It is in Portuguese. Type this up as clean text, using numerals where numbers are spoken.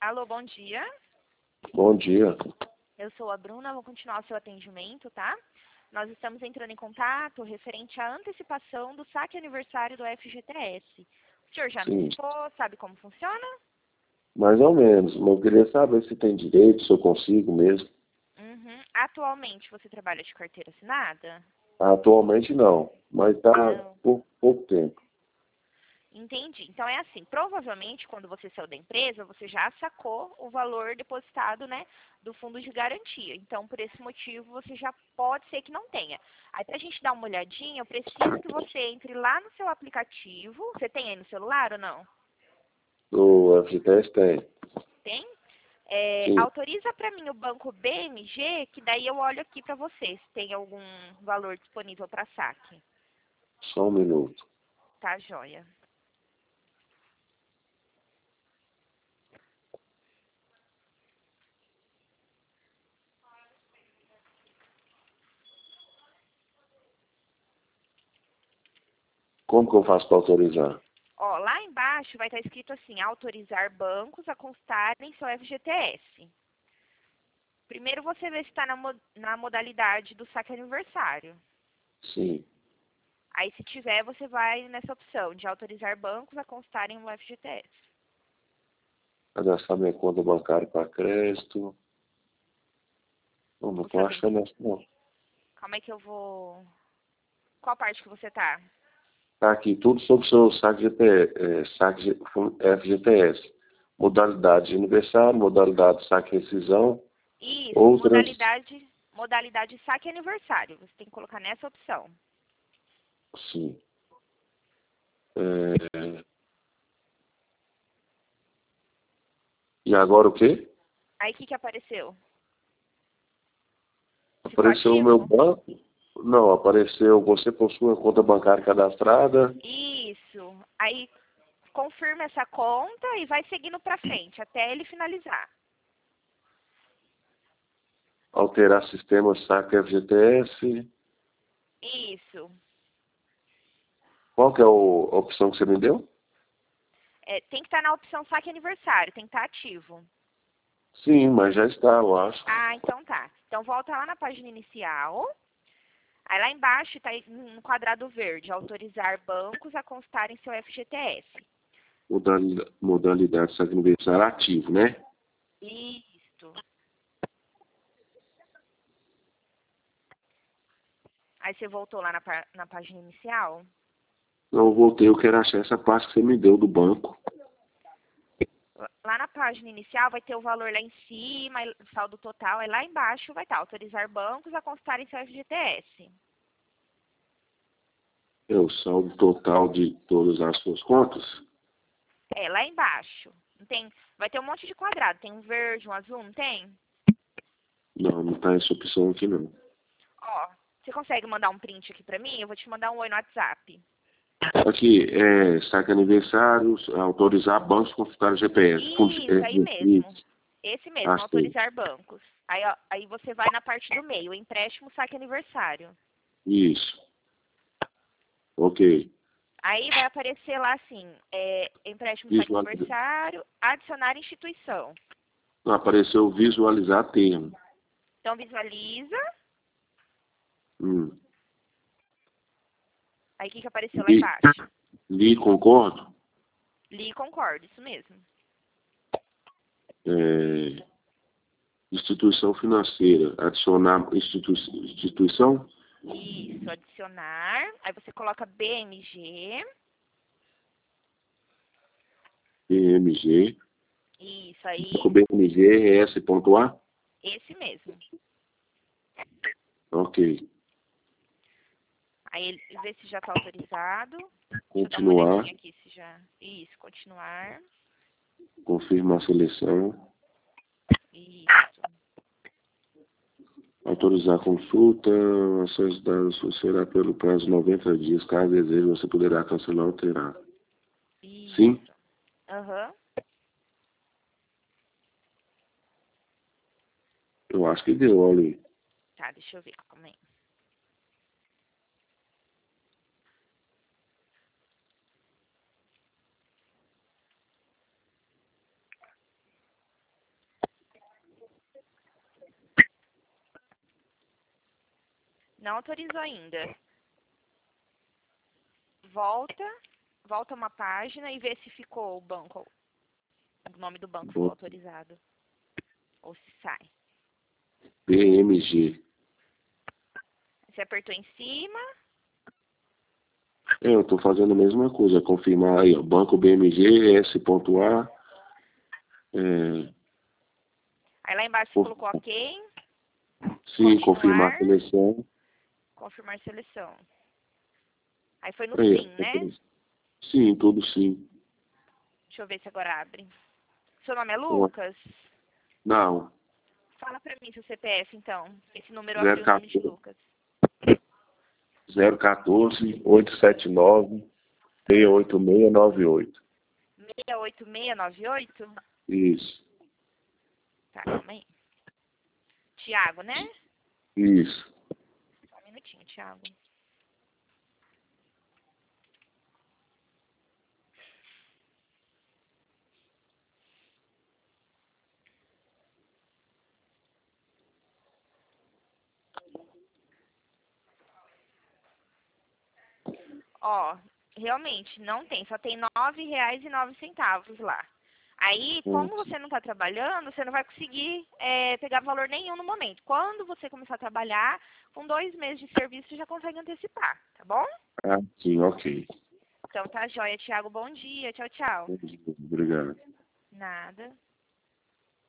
Alô, bom dia. Bom dia. Eu sou a Bruna, vou continuar o seu atendimento, tá? Nós estamos entrando em contato referente à antecipação do saque aniversário do FGTS. O senhor já Sim, antecipou? Sabe como funciona? mais ou menos. Mas eu queria saber se tem direito, se eu consigo mesmo. Uhum. Atualmente você trabalha de carteira assinada? Atualmente não, mas está Não. por pouco tempo. Entendi. Então é assim, provavelmente quando você saiu da empresa, você já sacou o valor depositado, né, do fundo de garantia. Então, por esse motivo, você já pode ser que não tenha. Aí, pra gente dar uma olhadinha, eu preciso que você entre lá no seu aplicativo. Você tem aí no celular ou não? O FGTS tem. Tem? Sim, Autoriza para mim o banco BMG, que daí eu olho aqui para você se tem algum valor disponível para saque. só um minuto. Tá, joia. Como que eu faço para autorizar? Ó, lá embaixo vai estar escrito assim, autorizar bancos a constarem seu FGTS. Primeiro você vê se está na modalidade do saque aniversário. Sim. Aí se tiver, você vai nessa opção de autorizar bancos a constarem o FGTS. Cadastrar minha conta bancária para crédito. Não O estou seu achando essa não. Calma aí que eu vou... Qual parte que você tá? Está aqui tudo sobre o seu saque, FGTS. Modalidade de aniversário, modalidade de saque e rescisão, Isso, outras. modalidade saque aniversário. Você tem que colocar nessa opção. Sim. É, e agora o quê? Aí o que apareceu? Ficou Apareceu o meu ativo? banco? Não, apareceu você possui uma conta bancária cadastrada, Isso. Aí confirma essa conta e vai seguindo pra frente até ele finalizar. alterar sistema saque FGTS. Isso. Qual que é a opção que você me deu? Tem que estar na opção saque aniversário, tem que estar ativo. Sim, mas já está, eu acho. Ah, então tá. Então volta lá na página inicial. Aí lá embaixo está no quadrado verde, autorizar bancos a constarem seu FGTS. Modalidade saque aniversário ativo, né? Isso. Aí você voltou lá na página inicial. Não, eu voltei, eu quero achar essa parte que você me deu do banco. Lá na página inicial vai ter o valor lá em cima, o saldo total. Aí lá embaixo vai estar autorizar bancos a constarem seu FGTS. É o saldo total de todas as suas contas? Lá embaixo. Não tem, vai ter um monte de quadrado. Tem um verde, um azul, não tem? Não, não está essa opção aqui não. Ó, você consegue mandar um print aqui pra mim? Eu vou te mandar um oi no WhatsApp. Aqui, saque aniversário, autorizar bancos a consultar o GPS. Isso, aí mesmo. Isso, Esse mesmo, achei. autorizar bancos. Aí, ó, aí você vai na parte do meio, empréstimo, saque aniversário. Isso. Ok. Aí vai aparecer lá assim, empréstimo, saque Visualizar. aniversário, adicionar instituição. Apareceu visualizar termo. Então visualiza, Hum. aí o que apareceu lá Li, embaixo? li concordo. Li e concordo, isso mesmo. É, instituição financeira. Adicionar instituição. Isso, adicionar. Aí você coloca BMG. BMG. Isso aí, Com BMG, S.A. esse mesmo. Ok. Aí ele vê se já está autorizado. Deixa eu dar uma Continuar. olhadinha aqui se já. Isso, continuar. Confirmar a seleção. Isso. Autorizar a consulta. Acesso dados será pelo prazo de 90 dias. Caso deseje, você poderá cancelar ou alterar. Sim? Isso. Aham. Eu acho que deu, olha aí. Tá, deixa eu ver. Calma aí. Não autorizou ainda. Volta uma página e vê se ficou o nome do banco ficou autorizado. Ou se sai. BMG. Você apertou em cima. Eu estou fazendo a mesma coisa, confirmar aí, ó, Banco BMG, S.A. Aí lá embaixo você colocou OK. Sim, confirmar a seleção. Confirmar seleção. Aí foi no Aí, sim, né? Sim, tudo sim. Deixa eu ver se agora abre. Seu nome é Lucas? Não. Fala pra mim seu CPF, então. Esse número abriu o nome de Lucas. 014 879 68698. 68698? Isso. Tá, calma aí. Tiago, né? Isso. Só um minutinho, Tiago. Ó, realmente, não tem. Só tem R$9,09 lá. Aí, como você não está trabalhando, você não vai conseguir pegar valor nenhum no momento. Quando você começar a trabalhar, com 2 meses de serviço, você já consegue antecipar, tá bom? Ah, sim, ok. Então tá joia, Thiago. Bom dia. Tchau, tchau. Obrigado. Nada.